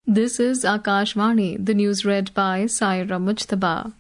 This is Akashvani, the news read by Saira Mujtaba.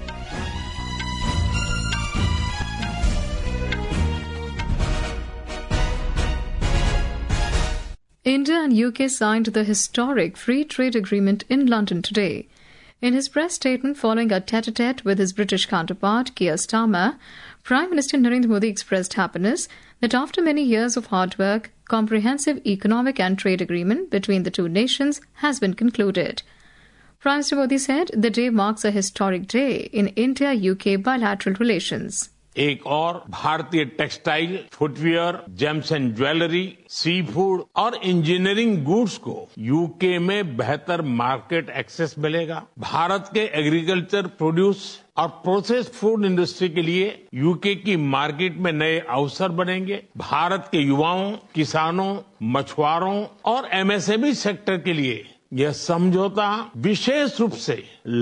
India and UK signed the historic free trade agreement in London today. In his press statement following a tete-a-tete with his British counterpart, Keir Starmer, Prime Minister Narendra Modi expressed happiness that after many years of hard work, comprehensive economic and trade agreement between the two nations has been concluded. Prime Minister Modi said the day marks a historic day in India-UK bilateral relations. एक और भारतीय textile, footwear, gems and jewellery, seafood और engineering goods को UK में बेहतर market access मिलेगा। भारत के एग्रीकल्चर प्रोड्यूस और प्रोसेस्ड फूड इंडस्ट्री के लिए यूके की मार्केट में नए अवसर बनेंगे। भारत के युवाओं, किसानों, मछुआरों और एमएसएमई सेक्टर के लिए यह समझौता विशेष रूप से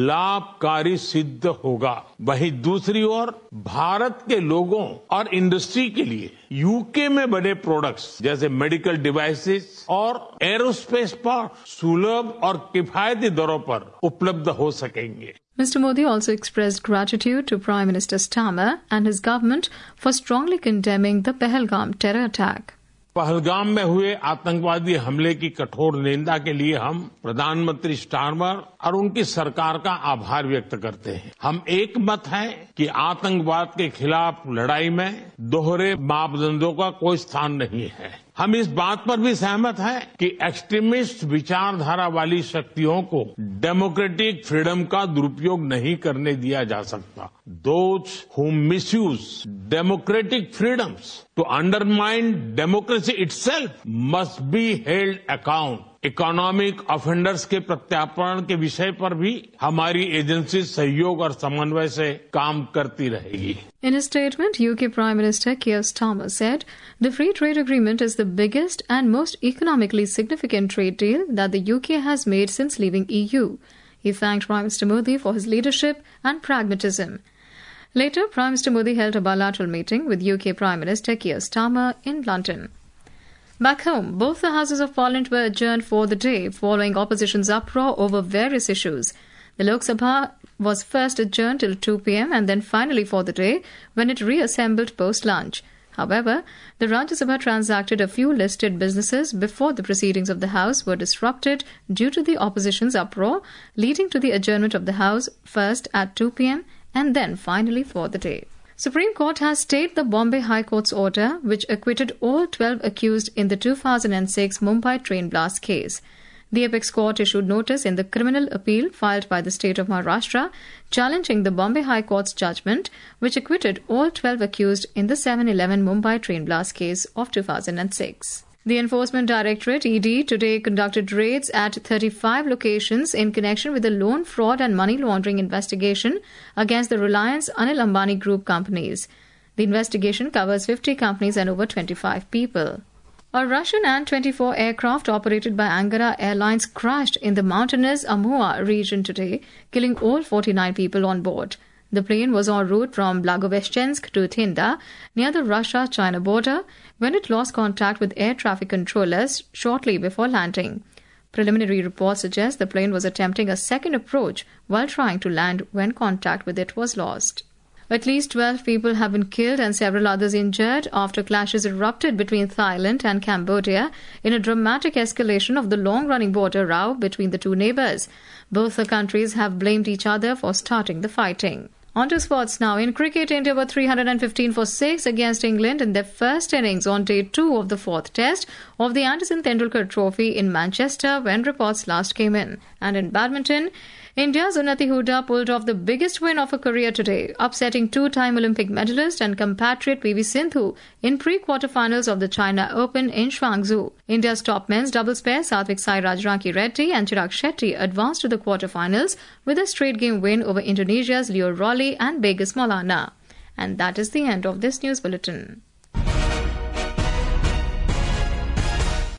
लाभकारी सिद्ध होगा। वहीं दूसरी ओर भारत के लोगों और इंडस्ट्री के लिए यूके में बने प्रोडक्ट्स जैसे मेडिकल डिवाइसेस और एरोस्पेस पार्ट्स सुलभ और किफायती दरों पर उपलब्ध हो सकेंगे। Mr. Modi also expressed gratitude to Prime Minister Starmer and his government for strongly condemning the Pahalgam terror attack. Pahalgam में हुए आतंकवादी हमले की कठोर निंदा के लिए हम प्रधानमंत्री स्टारमर और उनकी सरकार का आभार व्यक्त करते हैं। हम एक मत हैं कि आतंकवाद के खिलाफ लड़ाई में दोहरे मापदंडों का कोई स्थान नहीं है। हम इस बात पर भी सहमत हैं कि एक्सट्रीमिस्ट विचारधारा वाली शक्तियों को डेमोक्रेटिक फ्रीडम का दुरुपयोग नहीं करने दिया जा सकता। Those who misuse democratic freedoms to undermine democracy itself must be held account. Economic offenders के प्रत्यार्पण के विषय पर भी हमारी एजेंसी सहयोग और समन्वय से काम करती रहेगी। In a statement, UK Prime Minister Keir Starmer said the free trade agreement is the biggest and most economically significant trade deal that the UK has made since leaving EU. He thanked Prime Minister Modi for his leadership and pragmatism. Later, Prime Minister Modi held a bilateral meeting with UK Prime Minister Keir Starmer in London. Back home, both the Houses of Parliament were adjourned for the day following opposition's uproar over various issues. The Lok Sabha was first adjourned till 2 p.m. and then finally for the day when it reassembled post-lunch. However, the Rajya Sabha transacted a few listed businesses before the proceedings of the House were disrupted due to the opposition's uproar, leading to the adjournment of the House first at 2 p.m. and then finally for the day. Supreme Court has stayed the Bombay High Court's order which acquitted all 12 accused in the 2006 Mumbai train blast case. The Apex Court issued notice in the criminal appeal filed by the state of Maharashtra challenging the Bombay High Court's judgment which acquitted all 12 accused in the 7/11 Mumbai train blast case of 2006. The Enforcement Directorate, ED, today conducted raids at 35 locations in connection with the loan fraud and money laundering investigation against the Reliance Anil Ambani Group companies. The investigation covers 50 companies and over 25 people. A Russian An-24 aircraft operated by Angara Airlines crashed in the mountainous Amur region today, killing all 49 people on board. The plane was en route from Blagoveshchensk to Thinda, near the Russia-China border, when it lost contact with air traffic controllers shortly before landing. Preliminary reports suggest the plane was attempting a second approach while trying to land when contact with it was lost. At least 12 people have been killed and several others injured after clashes erupted between Thailand and Cambodia in a dramatic escalation of the long-running border row between the two neighbours. Both the countries have blamed each other for starting the fighting. On to sports now. In cricket, India were 315 for 6 against England in their first innings on day 2 of the 4th test of the Anderson Tendulkar Trophy in Manchester when reports last came in. And in badminton, India's Unnati Hooda pulled off the biggest win of her career today, upsetting two-time Olympic medalist and compatriot PV Sindhu in pre-quarterfinals of the China Open in Guangzhou. India's top men's doubles pair Satvik Sairaj Ranki Reddy and Chirag Shetty advanced to the quarterfinals with a straight-game win over Indonesia's Leo Rolly and Bagus Maulana. And that is the end of this news bulletin.